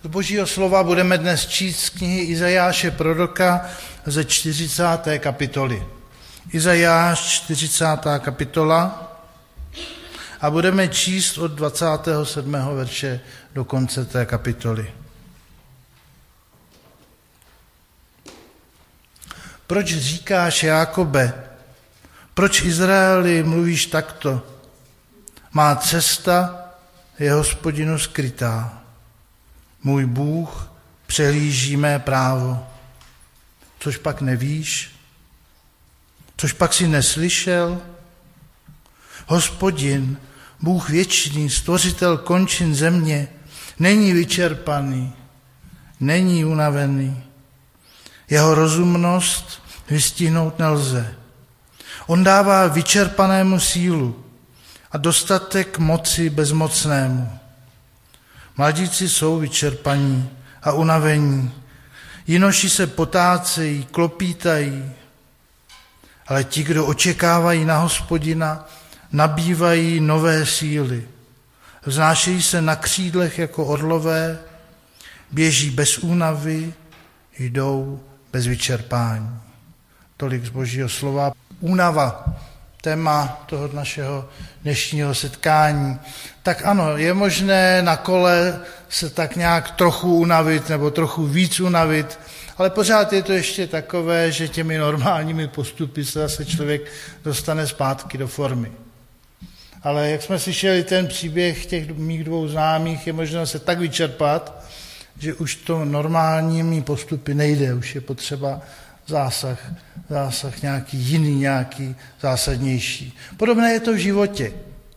Z Božího slova budeme dnes číst z knihy Izajáše proroka ze 40. kapitoly. Izajáš 40. kapitola a budeme číst od 27. verše do konce té kapitoly. Proč říkáš, Jákobe, proč Izraeli mluvíš takto? Má cesta je Hospodinu skrytá. Můj Bůh přehlíží mé právo. Což pak nevíš? Což pak si neslyšel? Hospodin, Bůh věčný, stvořitel končin země, není vyčerpaný, není unavený. Jeho rozumnost vystihnout nelze. On dává vyčerpanému sílu a dostatek moci bezmocnému. Mladíci jsou vyčerpaní a unavení. Jinoši se potácejí, klopítají. Ale ti, kdo očekávají na Hospodina, nabývají nové síly. Vznášejí se na křídlech jako orlové, běží bez únavy, jdou bez vyčerpání. Tolik z Božího slova. Únava, téma toho našeho dnešního setkání. Tak ano, je možné na kole se tak nějak trochu unavit nebo trochu víc unavit, ale pořád je to ještě takové, že těmi normálními postupy se zase člověk dostane zpátky do formy. Ale jak jsme slyšeli ten příběh těch mých dvou známých, je možné se tak vyčerpat, že už to normálními postupy nejde, už je potřeba zásah nějaký jiný, nějaký zásadnější. Podobné je to v životě.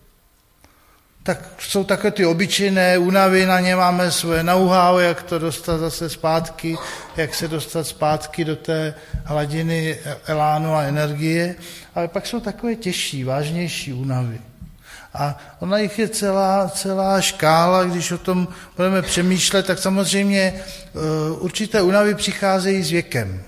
Tak jsou takové ty obyčejné únavy, na ně máme svoje know-how, jak to dostat zase zpátky, jak se dostat zpátky do té hladiny elánu a energie, ale pak jsou takové těžší, vážnější únavy. A ona jich je celá škála, když o tom budeme přemýšlet, tak samozřejmě určité únavy přicházejí s věkem.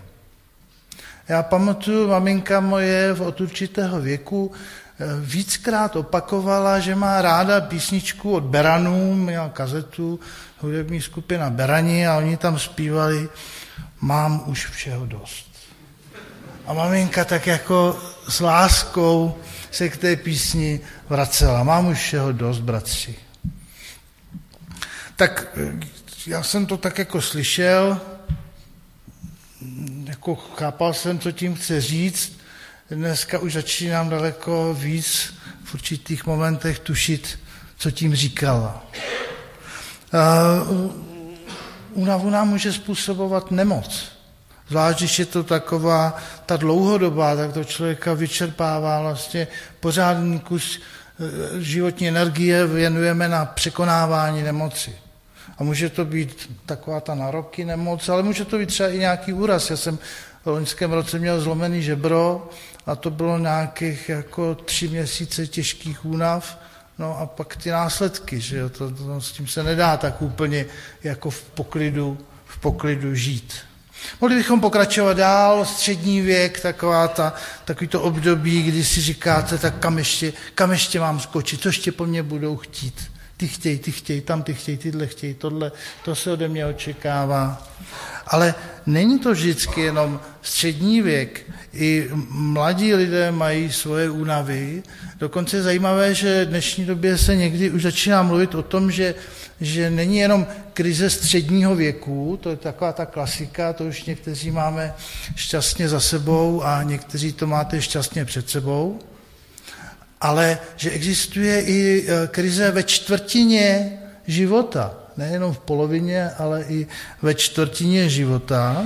Já pamatuju, maminka moje od určitého věku víckrát opakovala, že má ráda písničku od Beranů, měla kazetu, hudební skupina Berani a oni tam zpívali Mám už všeho dost. A maminka tak jako s láskou se k té písni vracela. Mám už všeho dost, bratři. Tak já jsem to tak jako slyšel, jako chápal jsem, co tím chce říct. Dneska už začínám daleko víc v určitých momentech tušit, co tím říkala. Únavu nám může způsobovat nemoc. Zvlášť, když je to taková ta dlouhodobá, tak to člověka vyčerpává vlastně pořádný kus životní energie věnujeme na překonávání nemoci. A může to být taková ta na roky nemoc, ale může to být třeba i nějaký úraz. Já jsem v loňském roce měl zlomený žebro a to bylo nějakých jako 3 měsíce těžkých únav, no a pak ty následky, že jo, to s tím se nedá tak úplně jako v poklidu žít. Mohli bychom pokračovat dál, střední věk, takový to období, kdy si říkáte, tak kam ještě mám skočit, co ještě po mně budou chtít. Ty chtějí, tam ty chtějí, tyhle chtějí, tohle, to se ode mě očekává. Ale není to vždycky jenom střední věk. I mladí lidé mají svoje únavy. Dokonce je zajímavé, že v dnešní době se někdy už začíná mluvit o tom, že není jenom krize středního věku, to je taková ta klasika, to už někteří máme šťastně za sebou a někteří to máte šťastně před sebou, ale že existuje i krize ve čtvrtině života, nejenom v polovině, ale i ve čtvrtině života.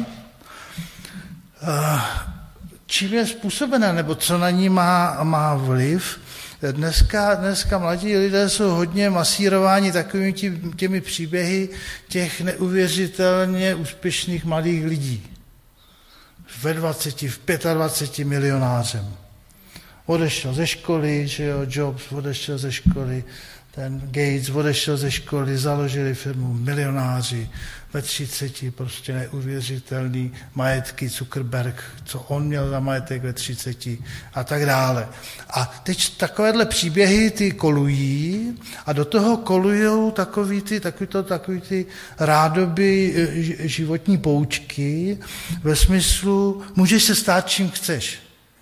Čím je způsobená, nebo co na ní má vliv? Dneska mladí lidé jsou hodně masírováni takovými těmi příběhy těch neuvěřitelně úspěšných mladých lidí. Ve 20, v 25 milionářem. Odešel ze školy, že jo, Jobs odešel ze školy, ten Gates odešel ze školy, založili firmu, milionáři, ve 30, prostě neuvěřitelný majetky, Zuckerberg, co on měl za majetek ve 30 a tak dále. A teď takovéhle příběhy ty kolují a do toho kolujou takový ty rádoby životní poučky ve smyslu, můžeš se stát čím chceš.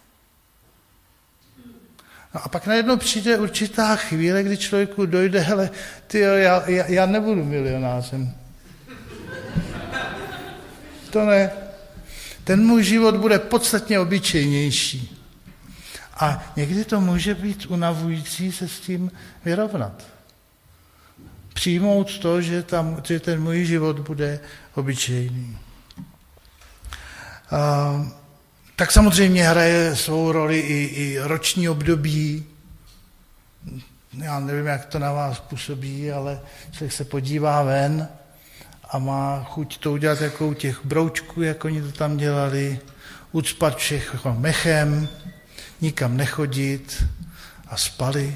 No a pak najednou přijde určitá chvíle, kdy člověku dojde, hele, já nebudu milionářem. To ne. Ten můj život bude podstatně obyčejnější. A někdy to může být unavující se s tím vyrovnat. Přijmout to, že ten můj život bude obyčejný. Tak samozřejmě hraje svou roli i roční období. Já nevím, jak to na vás působí, ale člověk se podívá ven a má chuť to udělat jako u těch broučků, jak oni to tam dělali, ucpat všechno mechem, nikam nechodit a spali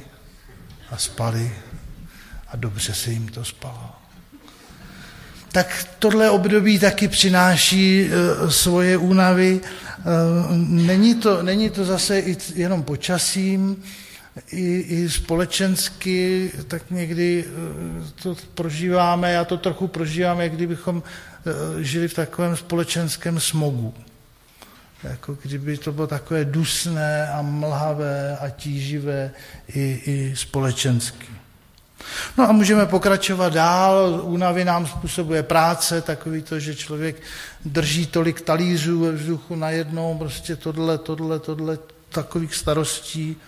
a dobře se jim to spalo. Tak tohle období taky přináší svoje únavy. Není to zase jenom počasím, i společensky, tak někdy to prožíváme, já to trochu prožívám, jak kdybychom žili v takovém společenském smogu. Jako kdyby to bylo takové dusné a mlhavé a tíživé i společensky. No a můžeme pokračovat dál, únavy nám způsobuje práce, takový to, že člověk drží tolik talířů ve vzduchu najednou, prostě tohle, takových starostí.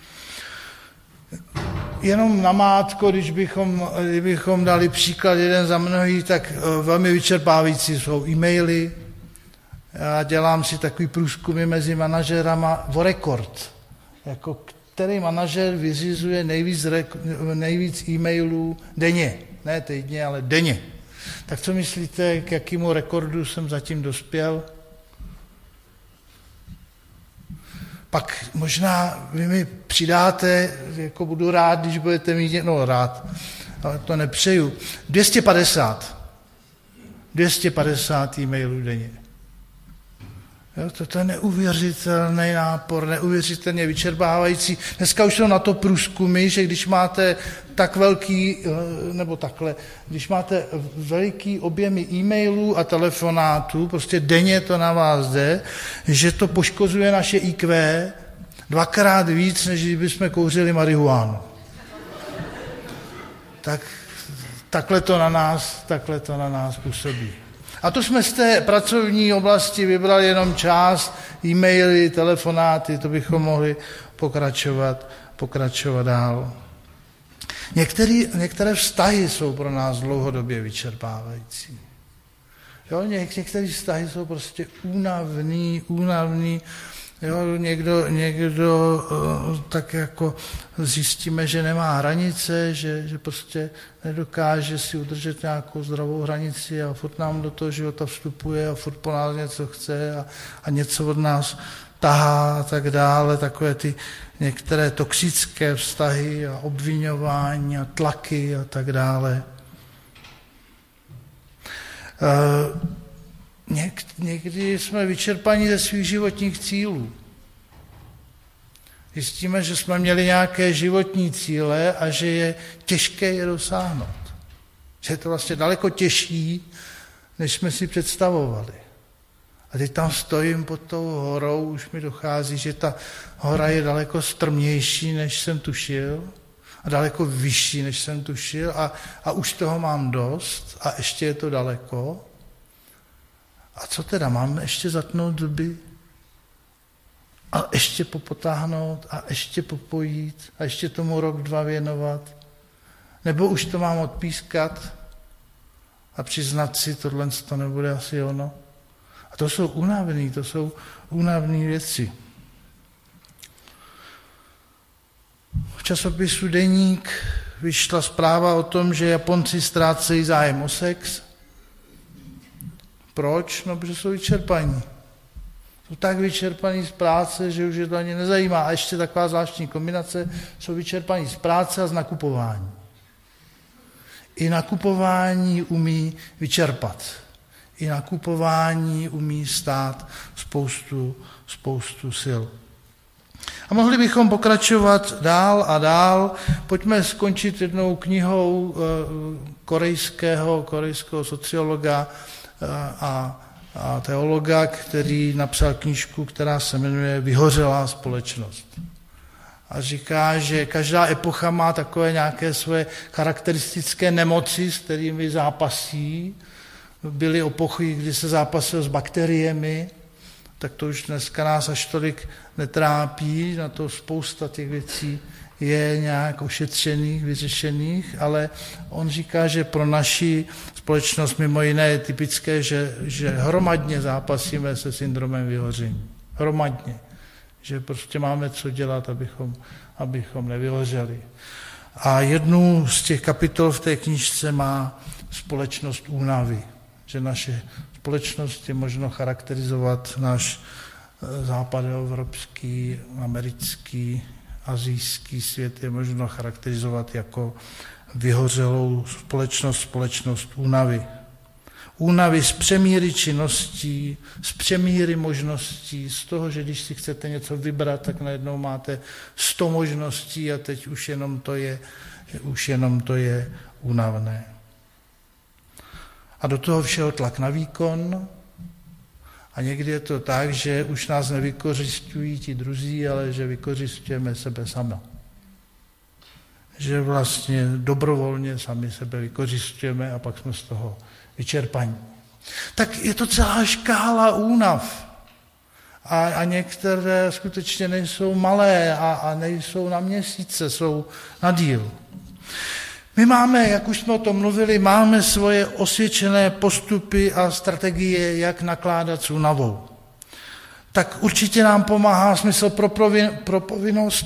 Jenom namátko, když bychom dali příklad jeden za mnohý, tak velmi vyčerpávající jsou e-maily. Já dělám si takový průzkumy mezi manažerama o rekord. Jako který manažer vyřizuje nejvíc e-mailů denně. Ne týdně, ale denně. Tak co myslíte, k jakému rekordu jsem zatím dospěl? Pak možná vy mi přidáte, jako budu rád, když budete mít, rád, ale to nepřeju, 250 e-mailů denně. Jo, to je neuvěřitelný nápor, neuvěřitelně vyčerpávající. Dneska už jsou na to průzkumy, že když máte tak velký, nebo takhle, když máte veliký objemy e-mailů a telefonátů, prostě denně to na vás jde, že to poškozuje naše IQ 2krát víc, než kdybychom kouřili marihuánu. Takhle to na nás působí. A to jsme z té pracovní oblasti vybrali jenom část, e-maily, telefonáty, to bychom mohli pokračovat dál. Některé vztahy jsou pro nás dlouhodobě vyčerpávající. Jo, některé vztahy jsou prostě únavný. Jo, někdo tak jako zjistíme, že nemá hranice, že prostě nedokáže si udržet nějakou zdravou hranici a furt nám do toho života vstupuje a furt po nás něco chce a něco od nás tahá a tak dále. Takové ty některé toxické vztahy a obviňování a tlaky a tak dále. Někdy jsme vyčerpaní ze svých životních cílů. Zjistíme, že jsme měli nějaké životní cíle a že je těžké je dosáhnout. Že je to vlastně daleko těžší, než jsme si představovali. A teď tam stojím pod tou horou, už mi dochází, že ta hora je daleko strmější, než jsem tušil, a daleko vyšší, než jsem tušil, a už toho mám dost, a ještě je to daleko. A co teda, mám ještě zatnout zuby? A ještě popotáhnout a ještě popojít a ještě tomu rok, 2 věnovat? Nebo už to mám odpískat a přiznat si, tohle to nebude asi ono? A to jsou únavné věci. V časopisu Deník vyšla zpráva o tom, že Japonci ztrácejí zájem o sex. Proč? No, protože jsou vyčerpaní. Jsou tak vyčerpaní z práce, že už je to ani nezajímá. A ještě taková zvláštní kombinace, jsou vyčerpaní z práce a z nakupování. I nakupování umí vyčerpat. I nakupování umí stát spoustu sil. A mohli bychom pokračovat dál a dál. Pojďme skončit jednou knihou korejského sociologa a teologa, který napsal knížku, která se jmenuje Vyhořelá společnost. A říká, že každá epocha má takové nějaké své charakteristické nemoci, s kterými zápasí. Byly epochy, kdy se zápasil s bakteriemi, tak to už dneska nás až tolik netrápí, na to spousta těch věcí je nějak ošetřených, vyřešených, ale on říká, že pro naši společnost mimo jiné je typické, že hromadně zápasíme se syndromem vyhoření. Hromadně. Že prostě máme co dělat, abychom nevyhořeli. A jednu z těch kapitol v té knížce má společnost únavy. Že naše společnost je možno charakterizovat, náš západoevropský, americký, asijský svět je možno charakterizovat jako vyhořelou společnost únavy. Únavy z přemíry činností, z přemíry možností, z toho, že když si chcete něco vybrat, tak najednou máte 100 možností a teď už jenom to je únavné. A do toho všeho tlak na výkon. A někdy je to tak, že už nás nevykořisťují ti druzí, ale že vykořisťujeme sebe sami. Že vlastně dobrovolně sami sebe vykořisťujeme a pak jsme z toho vyčerpaní. Tak je to celá škála únav. A některé skutečně nejsou malé a nejsou na měsíce, jsou na díl. My máme, jak už jsme o tom mluvili, máme svoje osvědčené postupy a strategie, jak nakládat s únavou. Tak určitě nám pomáhá smysl pro povinnost.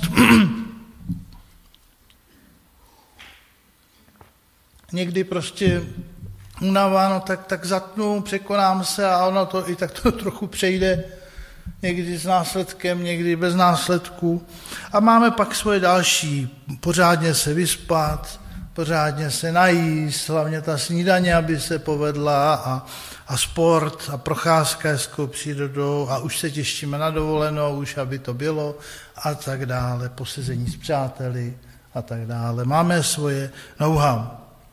Někdy prostě únava, no tak zatnu, překonám se a ono to i tak to trochu přejde. Někdy s následkem, někdy bez následku. A máme pak svoje další, pořádně se vyspat, pořádně se najíst, hlavně ta snídaně, aby se povedla a sport a procházka hezkou přírodou a už se těšíme na dovolenou, už aby to bylo a tak dále, posezení s přáteli a tak dále. Máme svoje know-how.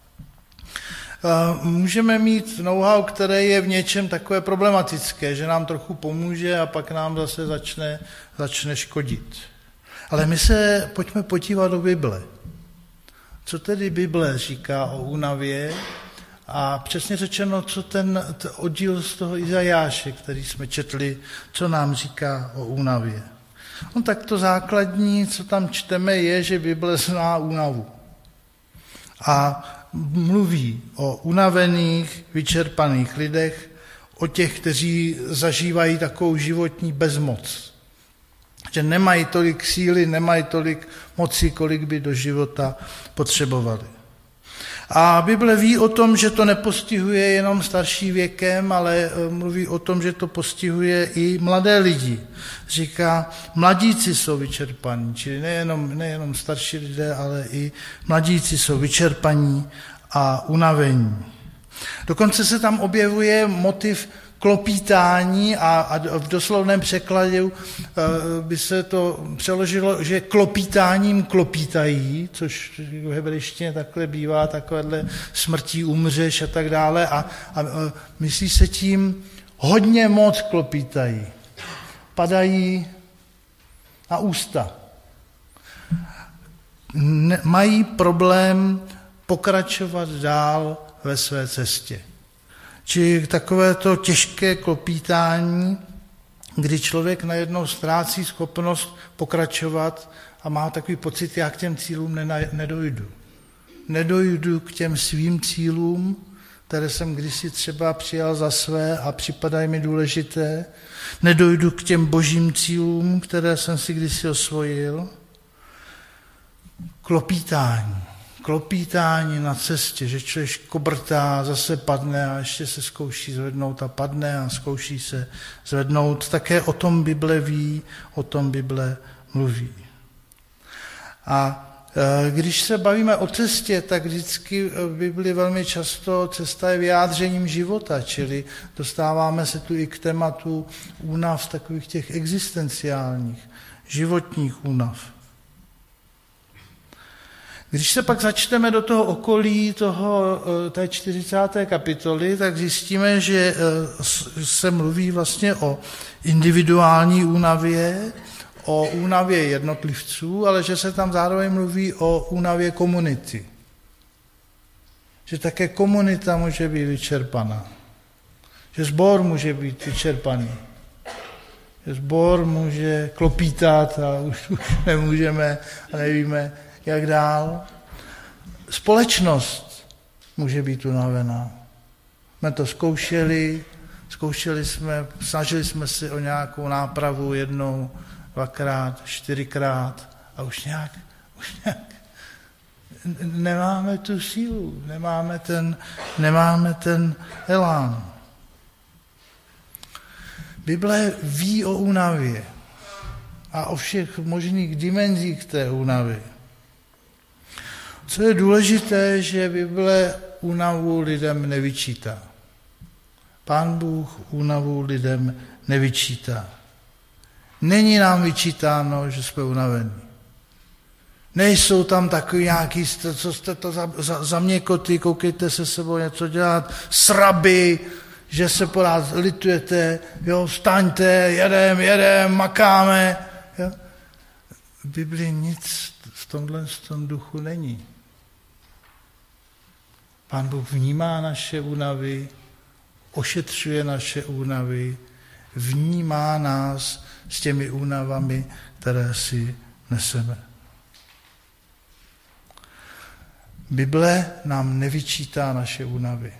Můžeme mít know-how, které je v něčem takové problematické, že nám trochu pomůže a pak nám zase začne škodit. Ale my se pojďme podívat do Bible. Co tedy Bible říká o únavě a přesně řečeno, co ten oddíl z toho Izajáše, který jsme četli, co nám říká o únavě. No tak to základní, co tam čteme, je, že Bible zná únavu. A mluví o unavených, vyčerpaných lidech, o těch, kteří zažívají takovou životní bezmoc. Že nemají tolik síly, nemají tolik moci, kolik by do života potřebovali. A Bible ví o tom, že to nepostihuje jenom starší věkem, ale mluví o tom, že to postihuje i mladé lidi. Říká, mladíci jsou vyčerpaní, čili nejenom starší lidé, ale i mladíci jsou vyčerpaní a unavení. Dokonce se tam objevuje motiv klopítání a v doslovném překladu by se to přeložilo, že klopítáním klopítají, což v hebrejštině takhle bývá, takovéhle smrtí umřeš a tak dále a myslí se tím hodně moc klopítají. Padají na ústa. Mají problém pokračovat dál ve své cestě. Či takové to těžké klopítání, kdy člověk najednou ztrácí schopnost pokračovat a má takový pocit, já k těm cílům nedojdu. Nedojdu k těm svým cílům, které jsem kdysi třeba přijal za své a připadají mi důležité. Nedojdu k těm božím cílům, které jsem si kdysi osvojil. Klopítání na cestě, že člověk kobrtá, zase padne a ještě se zkouší zvednout a padne a zkouší se zvednout. Také o tom Bible ví, o tom Bible mluví. A Když se bavíme o cestě, tak vždycky v Bibli velmi často cesta je vyjádřením života, čili dostáváme se tu i k tématu únav, takových těch existenciálních, životních únav. Když se pak začteme do toho okolí té 40. kapitoly, tak zjistíme, že se mluví vlastně o individuální únavě, o únavě jednotlivců, ale že se tam zároveň mluví o únavě komunity. Že také komunita může být vyčerpaná. Že sbor může být vyčerpaný. Že sbor může klopítat a už nemůžeme a nevíme, jak dál. Společnost může být unavená. Jsme to zkoušeli snažili jsme se o nějakou nápravu jednou, dvakrát, 4krát a už nějak nemáme tu sílu, nemáme ten elán. Bible ví o únavě a o všech možných dimenzích té únavy. Co je důležité, že Bible únavu lidem nevyčítá. Pán Bůh únavu lidem nevyčítá. Není nám vyčítáno, že jsme unavení. Nejsou tam takový nějaký, co jste to za měkoty, koukejte se sebou něco dělat, sraby, že se pořád litujete, jo, vstaňte, jedem, makáme. Jo. V Biblii nic v tomhle duchu není. Pán Bůh vnímá naše únavy, ošetřuje naše únavy, vnímá nás s těmi únavami, které si neseme. Bible nám nevyčítá naše únavy.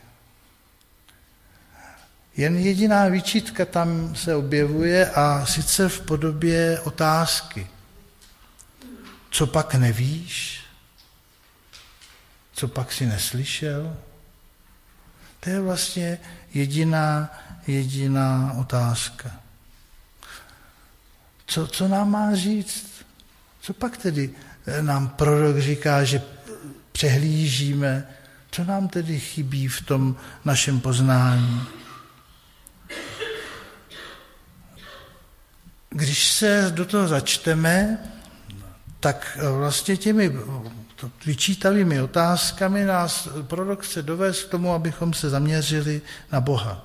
Jen jediná výčitka tam se objevuje a sice v podobě otázky. Co pak nevíš? Co pak si neslyšel? To je vlastně jediná otázka. Co nám má říct? Co pak tedy nám prorok říká, že přehlížíme? Co nám tedy chybí v tom našem poznání? Když se do toho začteme, tak vlastně těmi vyčítavými otázkami nás prorok chce dovést k tomu, abychom se zaměřili na Boha.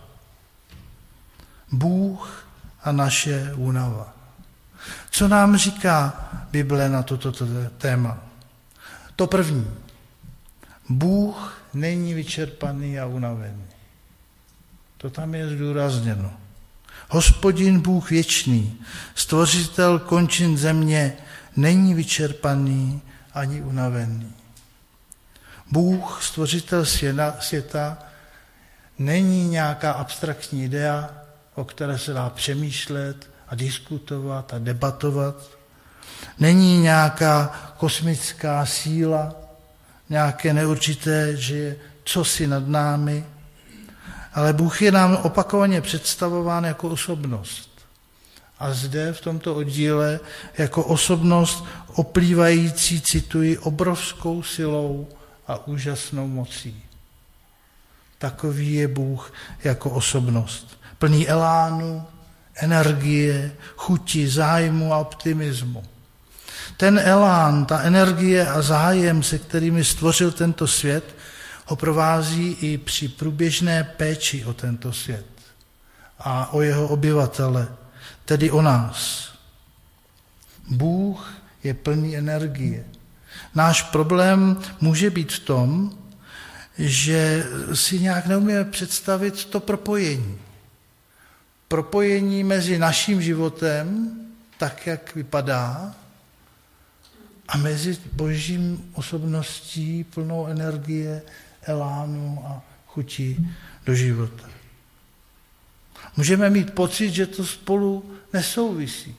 Bůh a naše únava. Co nám říká Bible na toto téma? To první. Bůh není vyčerpaný a unavený. To tam je zdůrazněno. Hospodin Bůh věčný, stvořitel končin země, není vyčerpaný ani unavený. Bůh, stvořitel světa, není nějaká abstraktní idea, o které se dá přemýšlet a diskutovat a debatovat. Není nějaká kosmická síla, nějaké neurčité, že je cosi nad námi, ale Bůh je nám opakovaně představován jako osobnost. A zde v tomto oddíle jako osobnost oplývající, cituji, obrovskou silou a úžasnou mocí. Takový je Bůh jako osobnost. Plný elánu, energie, chuti, zájmu a optimismu. Ten elán, ta energie a zájem, se kterými stvořil tento svět, ho provází i při průběžné péči o tento svět a o jeho obyvatele, tedy o nás. Bůh je plný energie. Náš problém může být v tom, že si nějak neumíme představit to propojení. Propojení mezi naším životem, tak jak vypadá, a mezi Božím osobností plnou energie, elánu a chutí do života. Můžeme mít pocit, že to spolu nesouvisí.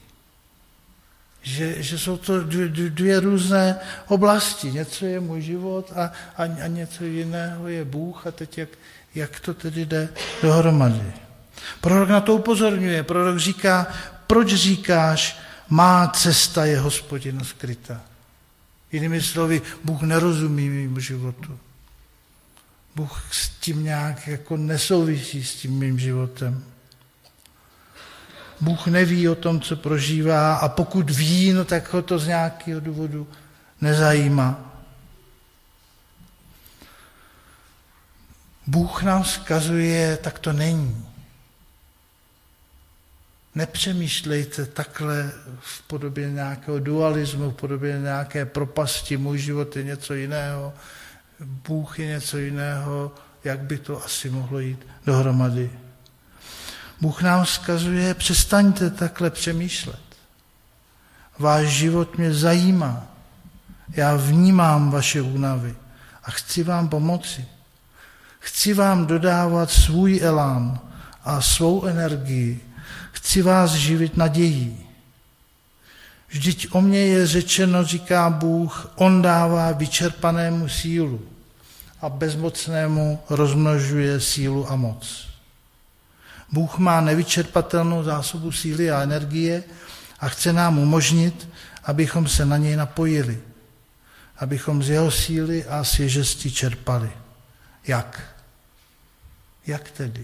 Že jsou to dvě různé oblasti. Něco je můj život a něco jiného je Bůh a teď jak to tedy jde dohromady. Prorok na to upozorňuje. Prorok říká, proč říkáš, má cesta je Hospodinu skrytá. Jinými slovy, Bůh nerozumí mému životu. Bůh s tím nějak jako nesouvisí s tím mým životem. Bůh neví o tom, co prožívá, a pokud ví, no tak ho to z nějakého důvodu nezajímá. Bůh nám vzkazuje, tak to není. Nepřemýšlejte takhle v podobě nějakého dualismu, v podobě nějaké propasti, můj život je něco jiného, Bůh je něco jiného, jak by to asi mohlo jít dohromady. Bůh nám vzkazuje, přestaňte takhle přemýšlet. Váš život mě zajímá. Já vnímám vaše únavy a chci vám pomoci. Chci vám dodávat svůj elán a svou energii. Chci vás živit nadějí. Vždyť o mně je řečeno, říká Bůh, on dává vyčerpanému sílu a bezmocnému rozmnožuje sílu a moc. Bůh má nevyčerpatelnou zásobu síly a energie a chce nám umožnit, abychom se na něj napojili, abychom z jeho síly a svěžesti čerpali. Jak? Jak tedy?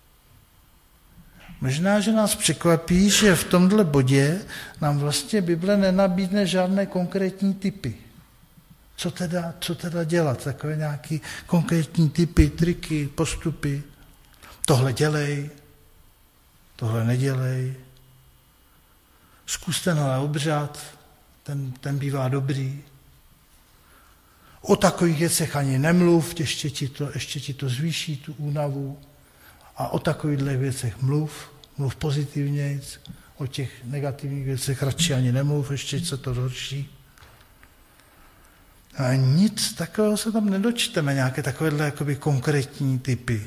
Možná, že nás překvapí, že v tomhle bodě nám vlastně Bible nenabídne žádné konkrétní typy. Co teda dělat? Takové nějaké konkrétní typy, triky, postupy. Tohle dělej, tohle nedělej. Zkus tenhle obřad, ten bývá dobrý. O takových věcech ani nemluv, ještě ti to zvýší tu únavu. A o takovýchhle věcech mluv pozitivně, o těch negativních věcech radši ani nemluv, ještě se to zhorší. A nic takového se tam nedočteme, nějaké takovéhle jakoby konkrétní typy.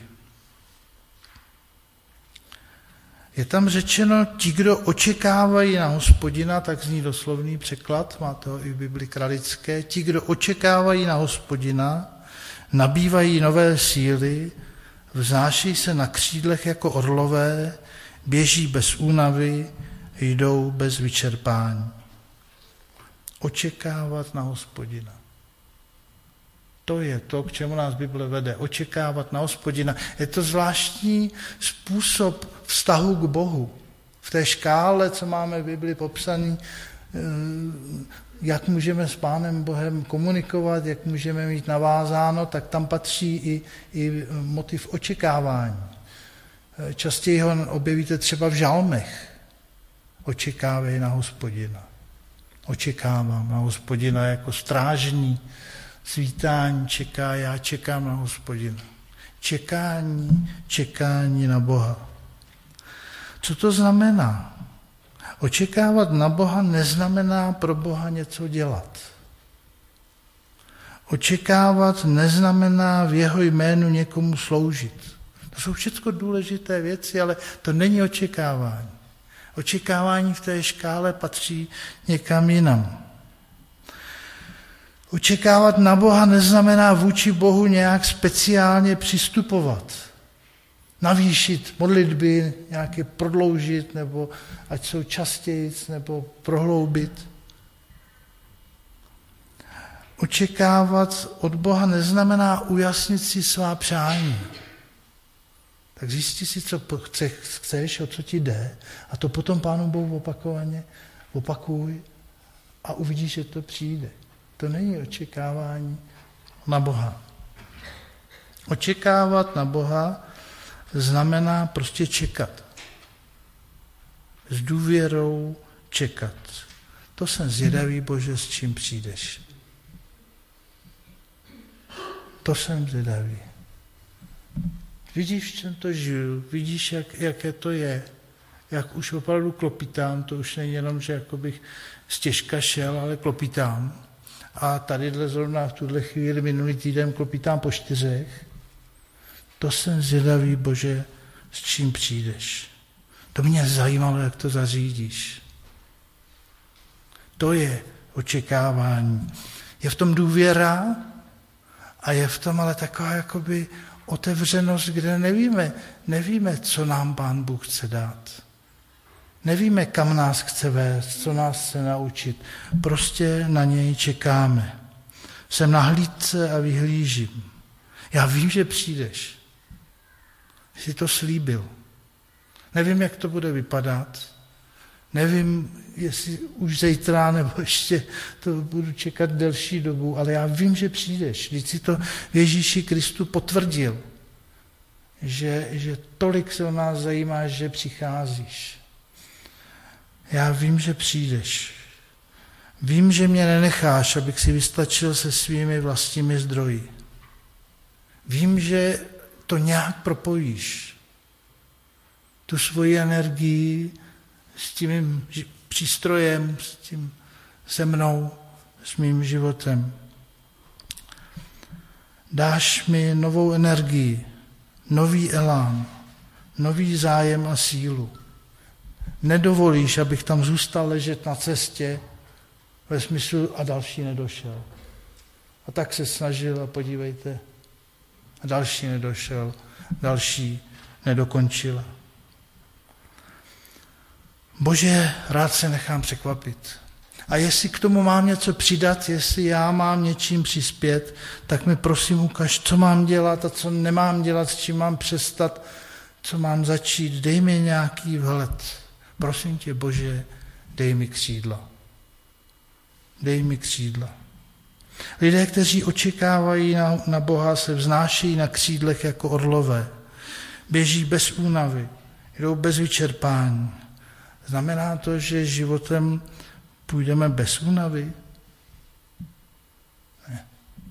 Je tam řečeno, ti, kdo očekávají na Hospodina, tak zní doslovný překlad, máte ho i v Bibli kralické, ti, kdo očekávají na Hospodina, nabývají nové síly, vznáší se na křídlech jako orlové, běží bez únavy, jdou bez vyčerpání. Očekávat na Hospodina. To je to, k čemu nás Bible vede. Očekávat na Hospodina. Je to zvláštní způsob vztahu k Bohu. V té škále, co máme v Bibli popsaný, jak můžeme s Pánem Bohem komunikovat, jak můžeme mít navázáno, tak tam patří i motiv očekávání. Častěji ho objevíte třeba v žalmech. Očekávej na Hospodina. Očekávám na Hospodina jako strážní. Svítání čeká, já čekám na Hospodina. Čekání na Boha. Co to znamená? Očekávat na Boha neznamená pro Boha něco dělat. Očekávat neznamená v jeho jménu někomu sloužit. To jsou všechno důležité věci, ale to není očekávání. Očekávání v té škále patří někam jinam. Očekávat na Boha neznamená vůči Bohu nějak speciálně přistupovat. Navýšit modlitby, nějaké prodloužit, nebo ať jsou častěji, nebo prohloubit. Očekávat od Boha neznamená ujasnit si svá přání. Tak zjistí si, co chceš, o co ti jde, a to potom Pánu Bohu opakovaně opakuj a uvidíš, že to přijde. To není očekávání na Boha. Očekávat na Boha znamená prostě čekat. S důvěrou čekat. To jsem zvědavý, Bože, s čím přijdeš. To jsem zvědavý. Vidíš, v čem to žiju, vidíš, jaké to je, jak už opravdu klopítám, to už není jenom, že jako bych stěžka šel, ale klopítám. A tadyhle zrovna v tuhle chvíli minulý týden klopítám po 4. To jsem zvědavý, Bože, s čím přijdeš. To mě zajímalo, jak to zařídíš. To je očekávání. Je v tom důvěra a je v tom ale taková jakoby otevřenost, kde nevíme, co nám Pán Bůh chce dát. Nevíme, kam nás chce vést, co nás chce naučit. Prostě na něj čekáme. Jsem na hlídce a vyhlížím. Já vím, že přijdeš. Jsi to slíbil. Nevím, jak to bude vypadat. Nevím, jestli už zítra, nebo ještě to budu čekat delší dobu, ale já vím, že přijdeš. Vždyť si to v Ježíši Kristu potvrdil, že tolik se o nás zajímáš, že přicházíš. Já vím, že přijdeš. Vím, že mě nenecháš, abych si vystačil se svými vlastními zdroji. Vím, že to nějak propojíš. Tu svoji energii s tím přístrojem, s tím se mnou, s mým životem. Dáš mi novou energii, nový elán, nový zájem a sílu. Nedovolíš, abych tam zůstal ležet na cestě ve smyslu a další nedošel. A tak se snažil a podívejte, a další nedošel, další nedokončila. Bože, rád se nechám překvapit. A jestli k tomu mám něco přidat, jestli já mám něčím přispět, tak mi prosím ukaž, co mám dělat a co nemám dělat, s čím mám přestat, co mám začít. Dej mi nějaký vhled. Prosím tě, Bože, dej mi křídla. Dej mi křídla. Lidé, kteří očekávají na Boha, se vznášejí na křídlech jako orlové. Běží bez únavy, jdou bez vyčerpání. Znamená to, že životem půjdeme bez únavy? Ne.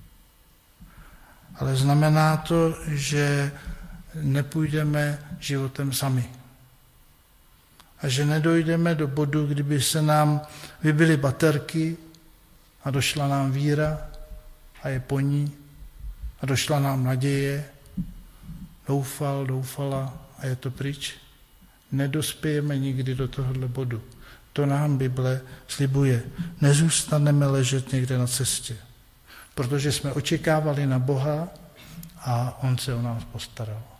Ale znamená to, že nepůjdeme životem sami. A že nedojdeme do bodu, kdyby se nám vybily baterky a došla nám víra a je po ní a došla nám naděje, doufala a je to pryč. Nedospějeme nikdy do tohohle bodu. To nám Bible slibuje. Nezůstaneme ležet někde na cestě, protože jsme očekávali na Boha a on se o nás postaral.